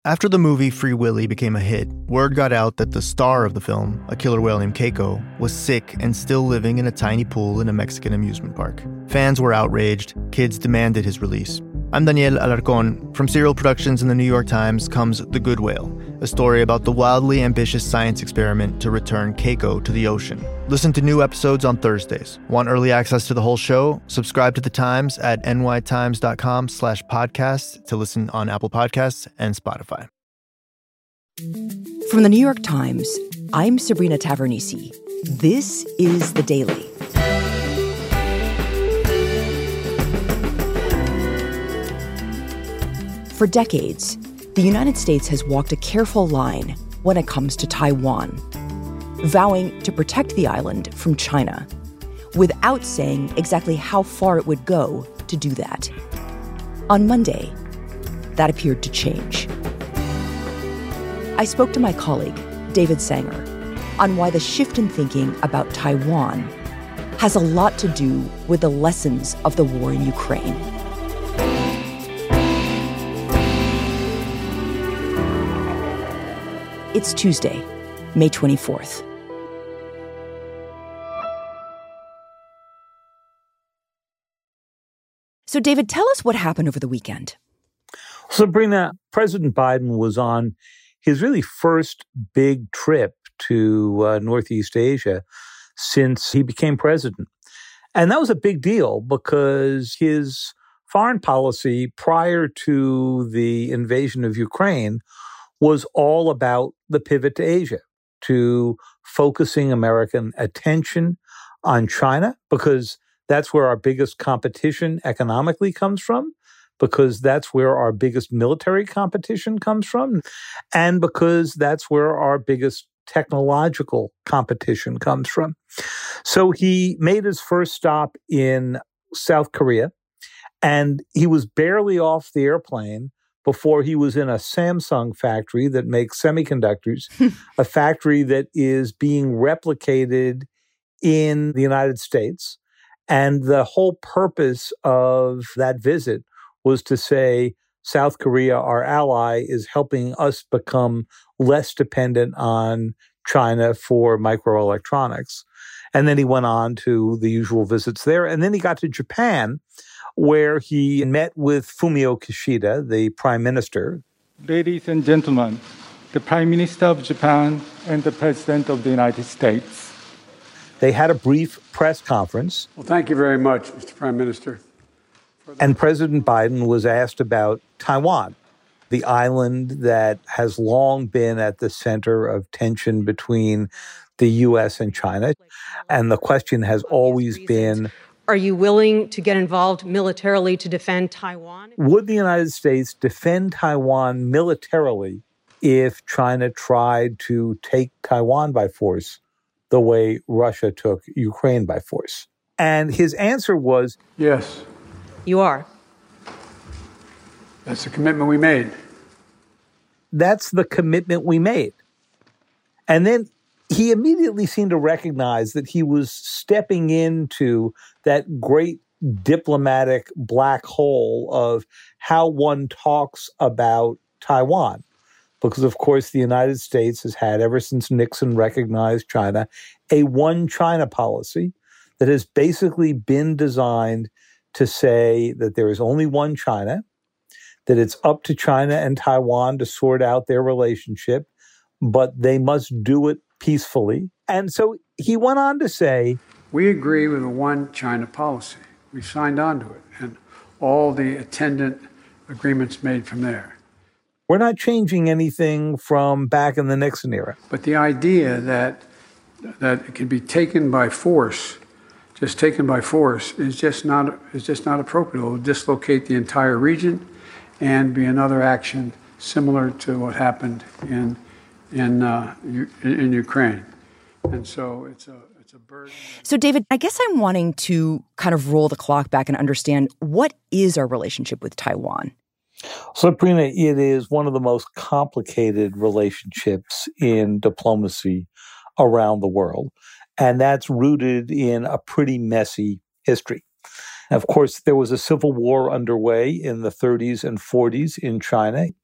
After the movie Free Willy became a hit, word got out that the star of the film, a killer whale named Keiko, was sick and still living in a tiny pool in a Mexican amusement park. Fans were outraged. Kids demanded his release. I'm Daniel Alarcón. From Serial Productions and the New York Times comes The Good Whale, a story about the wildly ambitious science experiment to return Keiko to the ocean. Listen to new episodes on Thursdays. Want early access to the whole show? Subscribe to The Times at nytimes.com/podcast to listen on Apple Podcasts and Spotify. From the New York Times, I'm Sabrina Tavernisi. This is The Daily. For decades, the United States has walked a careful line when it comes to Taiwan, vowing to protect the island from China, without saying exactly how far it would go to do that. On Monday, that appeared to change. I spoke to my colleague, David Sanger, on why the shift in thinking about Taiwan has a lot to do with the lessons of the war in Ukraine. It's Tuesday, May 24th. So, David, tell us what happened over the weekend. Sabrina, President Biden was on his really first big trip to Northeast Asia since he became president. And that was a big deal because his foreign policy prior to the invasion of Ukraine was all about the pivot to Asia, to focusing American attention on China, because that's where our biggest competition economically comes from, because that's where our biggest military competition comes from, and because that's where our biggest technological competition comes from. So he made his first stop in South Korea, and he was barely off the airplane before he was in a Samsung factory that makes semiconductors, a factory that is being replicated in the United States. And the whole purpose of that visit was to say, South Korea, our ally, is helping us become less dependent on China for microelectronics. And then he went on to the usual visits there. And then he got to Japan, where he met with Fumio Kishida, the prime minister. Ladies and gentlemen, the Prime Minister of Japan and the President of the United States. They had a brief press conference. Well, thank you very much, Mr. Prime Minister. And President Biden was asked about Taiwan, the island that has long been at the center of tension between the U.S. and China. And the question has always been, are you willing to get involved militarily to defend Taiwan? Would the United States defend Taiwan militarily if China tried to take Taiwan by force the way Russia took Ukraine by force? And his answer was, yes. You are. That's the commitment we made. That's the commitment we made. And then he immediately seemed to recognize that he was stepping into that great diplomatic black hole of how one talks about Taiwan. Because, of course, the United States has had, ever since Nixon recognized China, a one China policy that has basically been designed to say that there is only one China, that it's up to China and Taiwan to sort out their relationship, but they must do it peacefully. And so he went on to say, we agree with a one China policy. We signed on to it and all the attendant agreements made from there. We're not changing anything from back in the Nixon era. But the idea that it can be taken by force, just taken by force, is just not appropriate. It will dislocate the entire region and be another action similar to what happened in Ukraine. And so it's a burden. So, David, I guess I'm wanting to kind of roll the clock back and understand, what is our relationship with Taiwan? Sabrina, it is one of the most complicated relationships in diplomacy around the world. And that's rooted in a pretty messy history. Of course, there was a civil war underway in the 30s and 40s in China.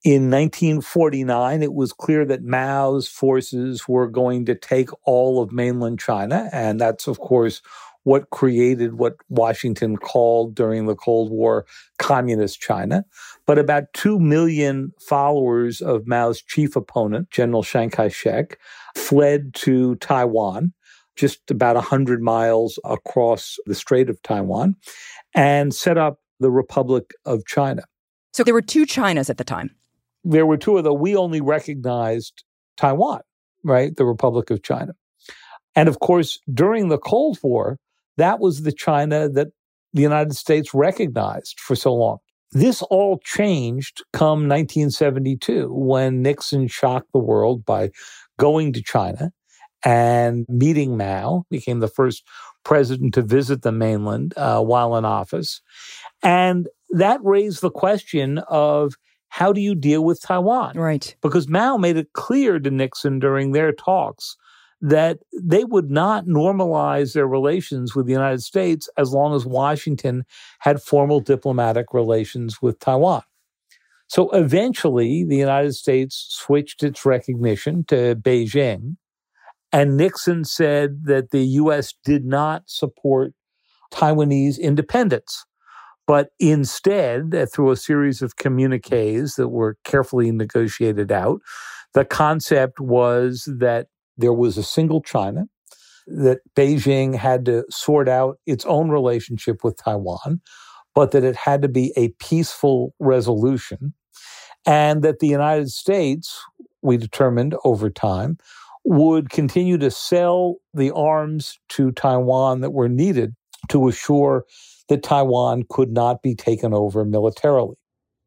In 1949, it was clear that Mao's forces were going to take all of mainland China, and that's, of course, what created what Washington called during the Cold War Communist China. But about 2 million followers of Mao's chief opponent, General Chiang Kai-shek, fled to Taiwan, just about 100 miles across the Strait of Taiwan, and set up the Republic of China. So there were two Chinas at the time. There were two of them. We only recognized Taiwan, right? The Republic of China. And of course, during the Cold War, that was the China that the United States recognized for so long. This all changed come 1972 when Nixon shocked the world by going to China and meeting Mao, became the first president to visit the mainland while in office. And that raised the question of, how do you deal with Taiwan? Right. Because Mao made it clear to Nixon during their talks that they would not normalize their relations with the United States as long as Washington had formal diplomatic relations with Taiwan. So eventually, the United States switched its recognition to Beijing, and Nixon said that the U.S. did not support Taiwanese independence. But instead, through a series of communiques that were carefully negotiated out, the concept was that there was a single China, that Beijing had to sort out its own relationship with Taiwan, but that it had to be a peaceful resolution, and that the United States, we determined over time, would continue to sell the arms to Taiwan that were needed to assure that Taiwan could not be taken over militarily.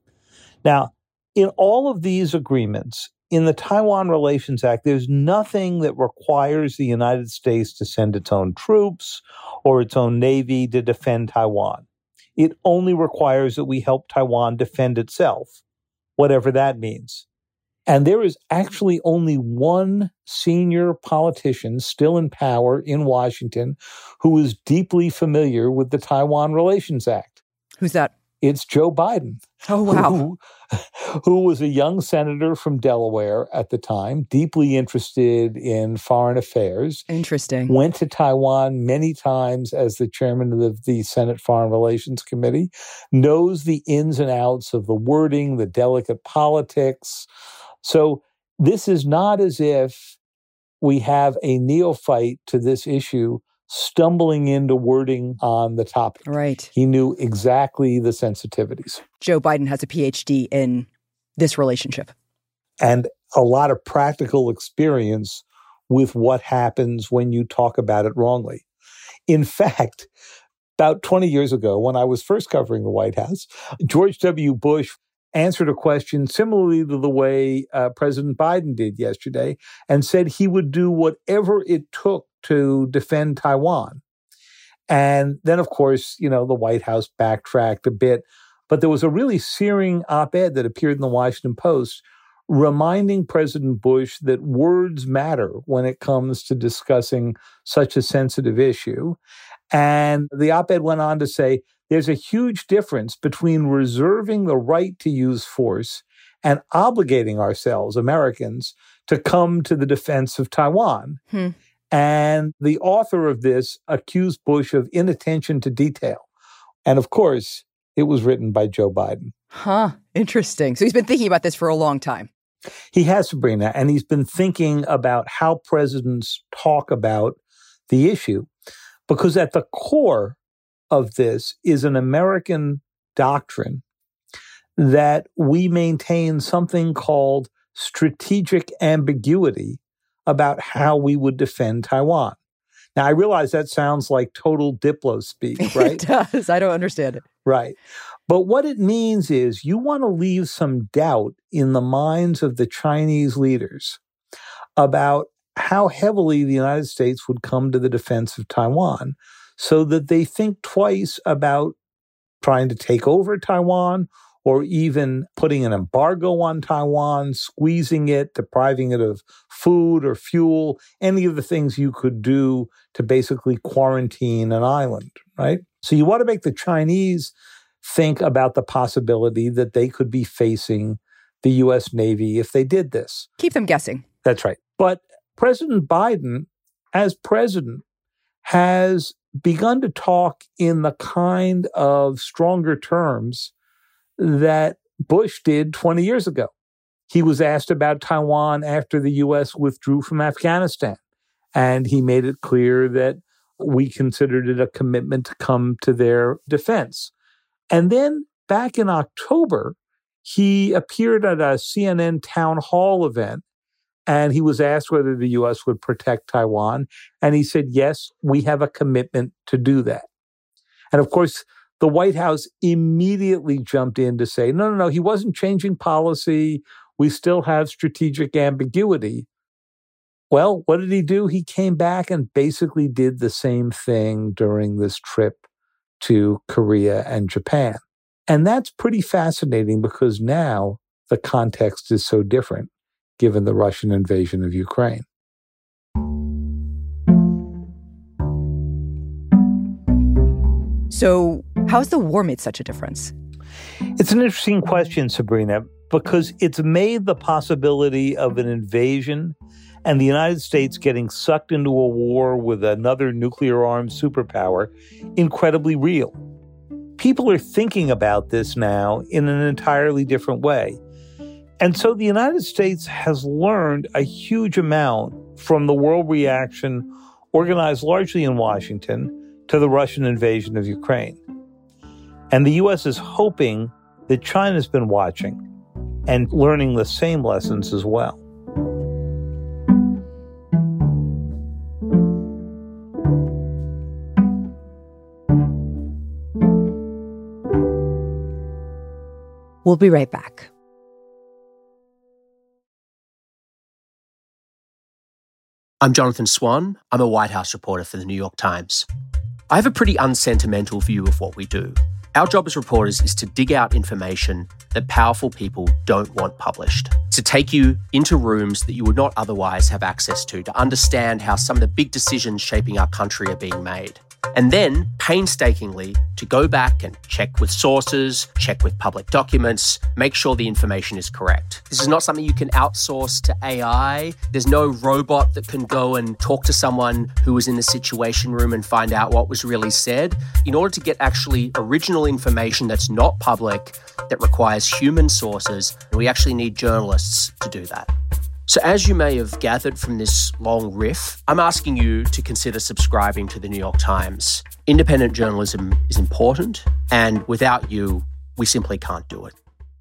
Now, in all of these agreements, in the Taiwan Relations Act, there's nothing that requires the United States to send its own troops or its own navy to defend Taiwan. It only requires that we help Taiwan defend itself, whatever that means. And there is actually only one senior politician still in power in Washington who is deeply familiar with the Taiwan Relations Act. Who's that? It's Joe Biden. Oh, wow. Who was a young senator from Delaware at the time, deeply interested in foreign affairs. Interesting. Went to Taiwan many times as the chairman of the Senate Foreign Relations Committee, knows the ins and outs of the wording, the delicate politics. So this is not as if we have a neophyte to this issue stumbling into wording on the topic. Right. He knew exactly the sensitivities. Joe Biden has a PhD in this relationship. And a lot of practical experience with what happens when you talk about it wrongly. In fact, about 20 years ago, when I was first covering the White House, George W. Bush answered a question similarly to the way President Biden did yesterday, and said he would do whatever it took to defend Taiwan. And then, of course, the White House backtracked a bit, but there was a really searing op-ed that appeared in the Washington Post reminding President Bush that words matter when it comes to discussing such a sensitive issue. And the op-ed went on to say, there's a huge difference between reserving the right to use force and obligating ourselves, Americans, to come to the defense of Taiwan. And the author of this accused Bush of inattention to detail. And of course, it was written by Joe Biden. Huh. Interesting. So he's been thinking about this for a long time. He has, Sabrina, and he's been thinking about how presidents talk about the issue, because at the core of this is an American doctrine that we maintain something called strategic ambiguity about how we would defend Taiwan. Now, I realize that sounds like total Diplo speak, right? It does. I don't understand it. Right. But what it means is you want to leave some doubt in the minds of the Chinese leaders about how heavily the United States would come to the defense of Taiwan, so that they think twice about trying to take over Taiwan, or even putting an embargo on Taiwan, squeezing it, depriving it of food or fuel, any of the things you could do to basically quarantine an island, right? So you want to make the Chinese think about the possibility that they could be facing the U.S. Navy if they did this. Keep them guessing. That's right. But President Biden, as president, has begun to talk in the kind of stronger terms that Bush did 20 years ago. He was asked about Taiwan after the U.S. withdrew from Afghanistan, and he made it clear that we considered it a commitment to come to their defense. And then back in October, he appeared at a CNN town hall event, and he was asked whether the U.S. would protect Taiwan. And he said, yes, we have a commitment to do that. And of course, the White House immediately jumped in to say, no, he wasn't changing policy. We still have strategic ambiguity. Well, what did he do? He came back and basically did the same thing during this trip to Korea and Japan. And that's pretty fascinating because now the context is so different given the Russian invasion of Ukraine. So how has the war made such a difference? It's an interesting question, Sabrina, because it's made the possibility of an invasion and the United States getting sucked into a war with another nuclear-armed superpower incredibly real. People are thinking about this now in an entirely different way. And so the United States has learned a huge amount from the world reaction organized largely in Washington to the Russian invasion of Ukraine. And the U.S. is hoping that China's been watching and learning the same lessons as well. We'll be right back. I'm Jonathan Swan. I'm a White House reporter for the New York Times. I have a pretty unsentimental view of what we do. Our job as reporters is to dig out information that powerful people don't want published, to take you into rooms that you would not otherwise have access to understand how some of the big decisions shaping our country are being made. And then, painstakingly, to go back and check with sources, check with public documents, make sure the information is correct. This is not something you can outsource to AI. There's no robot that can go and talk to someone who was in the Situation Room and find out what was really said. In order to get actually original information that's not public, that requires human sources, we actually need journalists to do that. So as you may have gathered from this long riff, I'm asking you to consider subscribing to the New York Times. Independent journalism is important, and without you, we simply can't do it.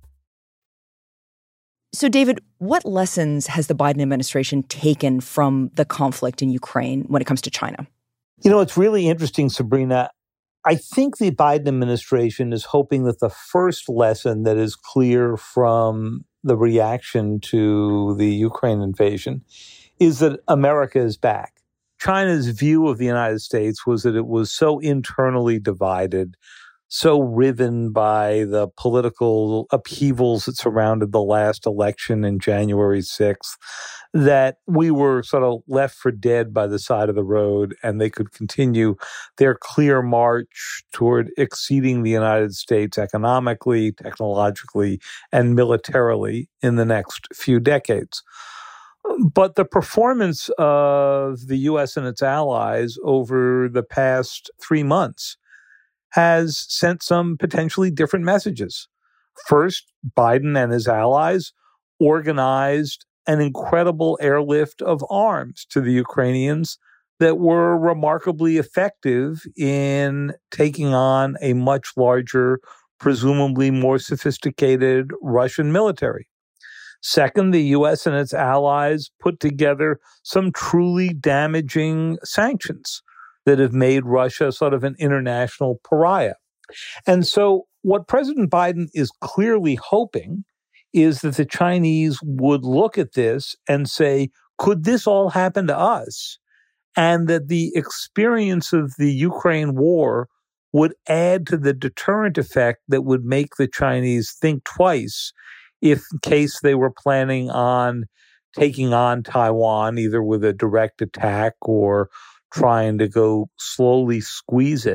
So, David, what lessons has the Biden administration taken from the conflict in Ukraine when it comes to China? You know, it's really interesting, Sabrina. I think the Biden administration is hoping that the first lesson that is clear from the reaction to the Ukraine invasion is that America is back. China's view of the United States was that it was so internally divided, so riven by the political upheavals that surrounded the last election in January 6th, that we were sort of left for dead by the side of the road, and they could continue their clear march toward exceeding the United States economically, technologically, and militarily in the next few decades. But the performance of the U.S. and its allies over the past 3 months has sent some potentially different messages. First, Biden and his allies organized an incredible airlift of arms to the Ukrainians that were remarkably effective in taking on a much larger, presumably more sophisticated Russian military. Second, the U.S. and its allies put together some truly damaging sanctions that have made Russia sort of an international pariah. And so what President Biden is clearly hoping is that the Chinese would look at this and say, could this all happen to us? And that the experience of the Ukraine war would add to the deterrent effect that would make the Chinese think twice if in case they were planning on taking on Taiwan, either with a direct attack or trying to go slowly squeeze it.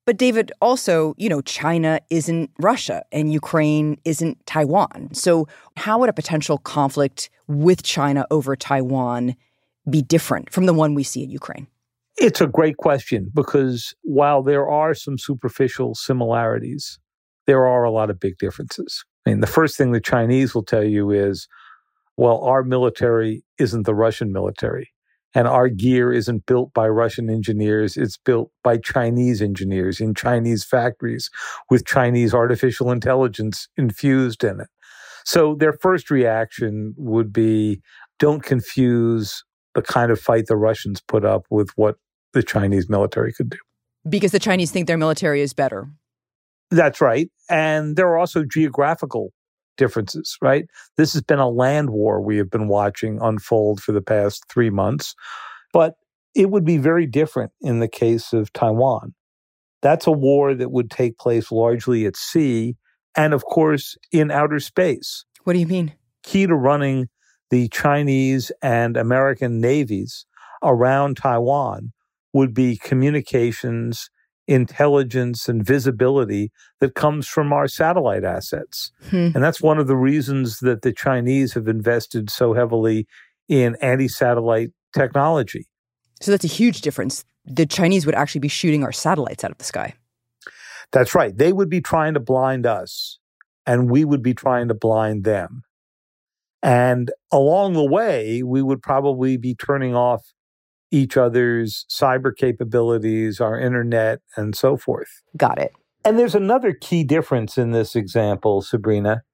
But David, also, China isn't Russia and Ukraine isn't Taiwan. So how would a potential conflict with China over Taiwan be different from the one we see in Ukraine? It's a great question because while there are some superficial similarities, there are a lot of big differences. I mean, the first thing the Chinese will tell you is, well, our military isn't the Russian military. And our gear isn't built by Russian engineers. It's built by Chinese engineers in Chinese factories with Chinese artificial intelligence infused in it. So their first reaction would be, don't confuse the kind of fight the Russians put up with what the Chinese military could do. Because the Chinese think their military is better. That's right. And there are also geographical differences, right? This has been a land war we have been watching unfold for the past 3 months, but it would be very different in the case of Taiwan. That's a war that would take place largely at sea and, of course, in outer space. What do you mean? Key to running the Chinese and American navies around Taiwan would be communications, intelligence, and visibility that comes from our satellite assets. And that's one of the reasons that the Chinese have invested so heavily in anti-satellite technology. So that's a huge difference. The Chinese would actually be shooting our satellites out of the sky. That's right. They would be trying to blind us, and we would be trying to blind them. And along the way, we would probably be turning off each other's cyber capabilities, our internet, and so forth. Got it. And there's another key difference in this example, Sabrina.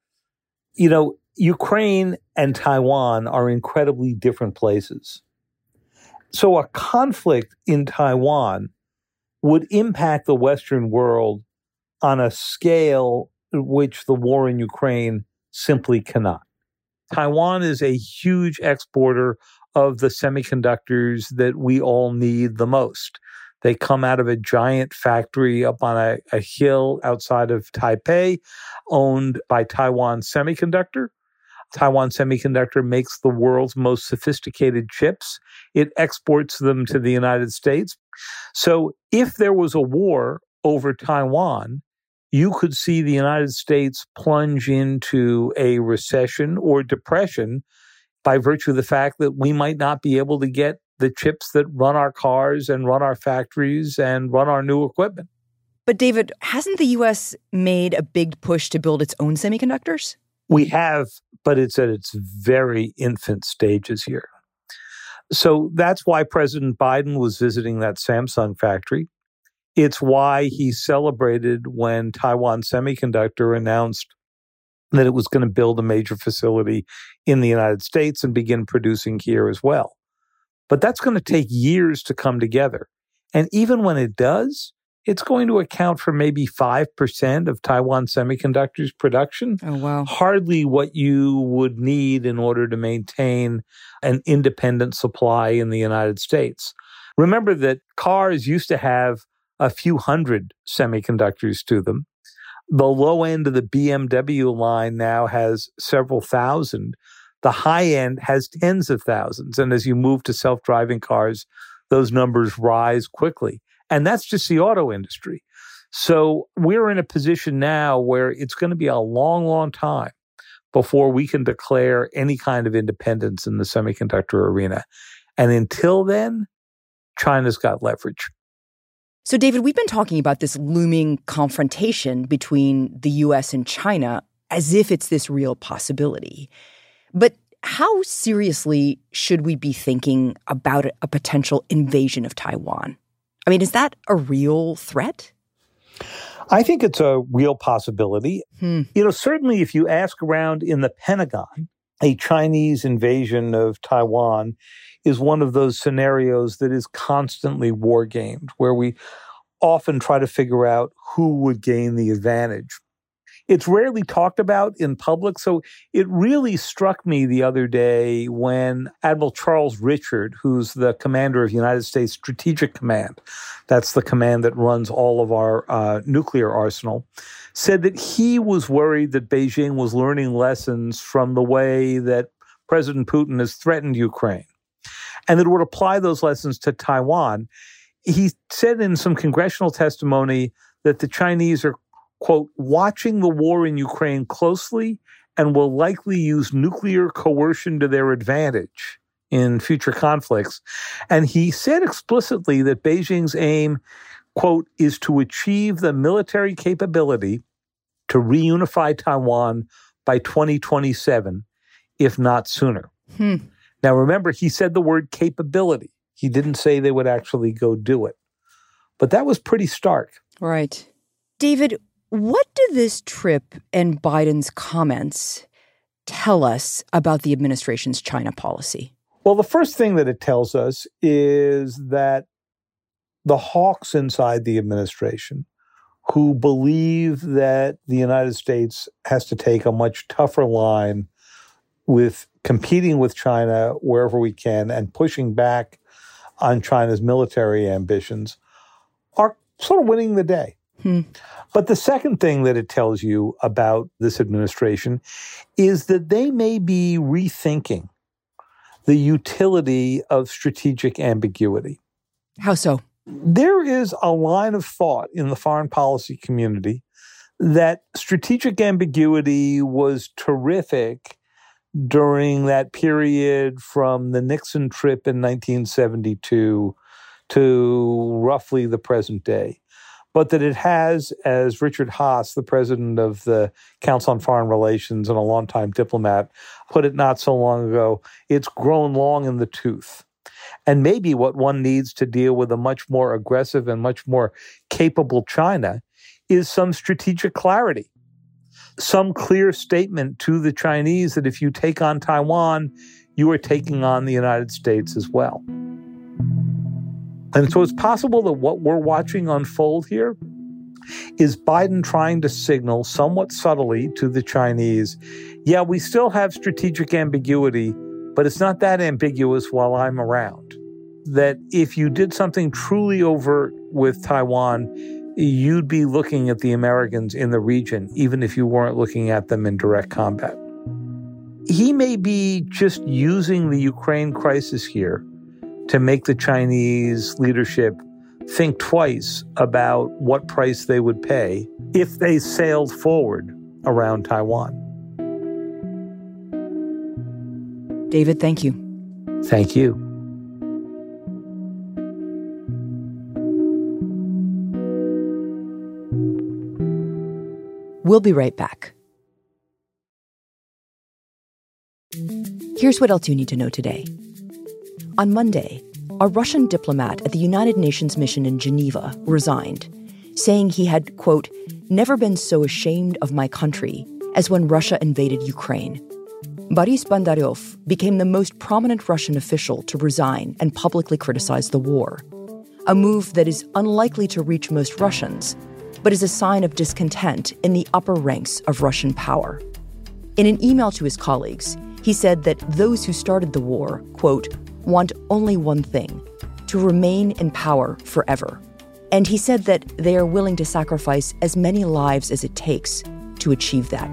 Ukraine and Taiwan are incredibly different places. So a conflict in Taiwan would impact the Western world on a scale which the war in Ukraine simply cannot. Taiwan is a huge exporter of the semiconductors that we all need the most. They come out of a giant factory up on a hill outside of Taipei, owned by Taiwan Semiconductor. Taiwan Semiconductor makes the world's most sophisticated chips. It exports them to the United States. So if there was a war over Taiwan, you could see the United States plunge into a recession or depression by virtue of the fact that we might not be able to get the chips that run our cars and run our factories and run our new equipment. But David, hasn't the U.S. made a big push to build its own semiconductors? We have, but it's at its very infant stages here. So that's why President Biden was visiting that Samsung factory. It's why he celebrated when Taiwan Semiconductor announced that it was going to build a major facility in the United States and begin producing here as well. But that's going to take years to come together. And even when it does, it's going to account for maybe 5% of Taiwan Semiconductor's production. Oh, wow. Hardly what you would need in order to maintain an independent supply in the United States. Remember that cars used to have a few hundred semiconductors to them. The low end of the BMW line now has several thousand. The high end has tens of thousands. And as you move to self-driving cars, those numbers rise quickly. And that's just the auto industry. So we're in a position now where it's going to be a long, long time before we can declare any kind of independence in the semiconductor arena. And until then, China's got leverage. So, David, we've been talking about this looming confrontation between the U.S. and China as if it's this real possibility. But how seriously should we be thinking about a potential invasion of Taiwan? I mean, is that a real threat? I think it's a real possibility. Certainly if you ask around in the Pentagon, a Chinese invasion of Taiwan is one of those scenarios that is constantly war gamed, where we often try to figure out who would gain the advantage. It's rarely talked about in public, so it really struck me the other day when Admiral Charles Richard, who's the commander of United States Strategic Command, that's the command that runs all of our nuclear arsenal, said that he was worried that Beijing was learning lessons from the way that President Putin has threatened Ukraine, and that it would apply those lessons to Taiwan. He said in some congressional testimony that the Chinese are, quote, watching the war in Ukraine closely and will likely use nuclear coercion to their advantage in future conflicts. And he said explicitly that Beijing's aim, quote, is to achieve the military capability to reunify Taiwan by 2027, if not sooner. Now, remember, he said the word capability. He didn't say they would actually go do it. But that was pretty stark. Right. David, what do this trip and Biden's comments tell us about the administration's China policy? Well, the first thing that it tells us is that the hawks inside the administration who believe that the United States has to take a much tougher line with competing with China wherever we can and pushing back on China's military ambitions are sort of winning the day. But the second thing that it tells you about this administration is that they may be rethinking the utility of strategic ambiguity. How so? There is a line of thought in the foreign policy community that strategic ambiguity was terrific during that period from the Nixon trip in 1972 to roughly the present day. But that it has, as Richard Haass, the president of the Council on Foreign Relations and a longtime diplomat, put it not so long ago, it's grown long in the tooth. And maybe what one needs to deal with a much more aggressive and much more capable China is some strategic clarity, some clear statement to the Chinese that if you take on Taiwan, you are taking on the United States as well. And so it's possible that what we're watching unfold here is Biden trying to signal somewhat subtly to the Chinese, yeah, we still have strategic ambiguity, but it's not that ambiguous while I'm around. That if you did something truly overt with Taiwan, you'd be looking at the Americans in the region, even if you weren't looking at them in direct combat. He may be just using the Ukraine crisis here to make the Chinese leadership think twice about what price they would pay if they sailed forward around Taiwan. David, thank you. Thank you. We'll be right back. Here's what else you need to know today. On Monday, a Russian diplomat at the United Nations mission in Geneva resigned, saying he had, quote, never been so ashamed of my country as when Russia invaded Ukraine. Boris Bondaryov became the most prominent Russian official to resign and publicly criticize the war, a move that is unlikely to reach most Russians, but is a sign of discontent in the upper ranks of Russian power. In an email to his colleagues, he said that those who started the war, quote, want only one thing, to remain in power forever. And he said that they are willing to sacrifice as many lives as it takes to achieve that.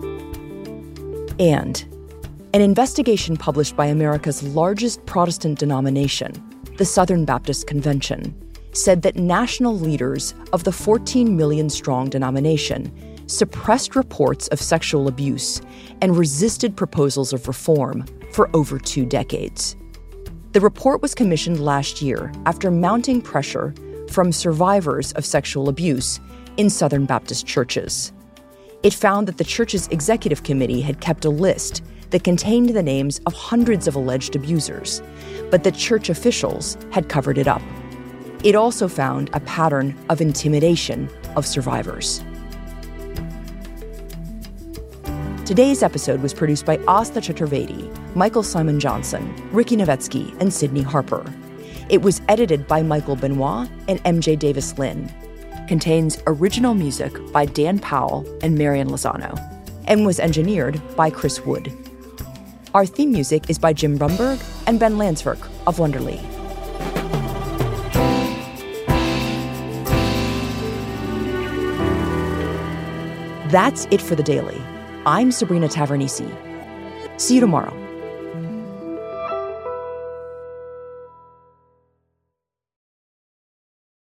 And an investigation published by America's largest Protestant denomination, the Southern Baptist Convention, said that national leaders of the 14 million strong denomination suppressed reports of sexual abuse and resisted proposals of reform for over 2 decades. The report was commissioned last year after mounting pressure from survivors of sexual abuse in Southern Baptist churches. It found that the church's executive committee had kept a list that contained the names of hundreds of alleged abusers, but that church officials had covered it up. It also found a pattern of intimidation of survivors. Today's episode was produced by Asta Chaturvedi, Michael Simon Johnson, Ricky Novetsky, and Sydney Harper. It was edited by Michael Benoit and MJ Davis Lynn. Contains original music by Dan Powell and Marian Lozano, and was engineered by Chris Wood. Our theme music is by Jim Brumberg and Ben Landsverk of Wonderly. That's it for The Daily. I'm Sabrina Tavernisi. See you tomorrow.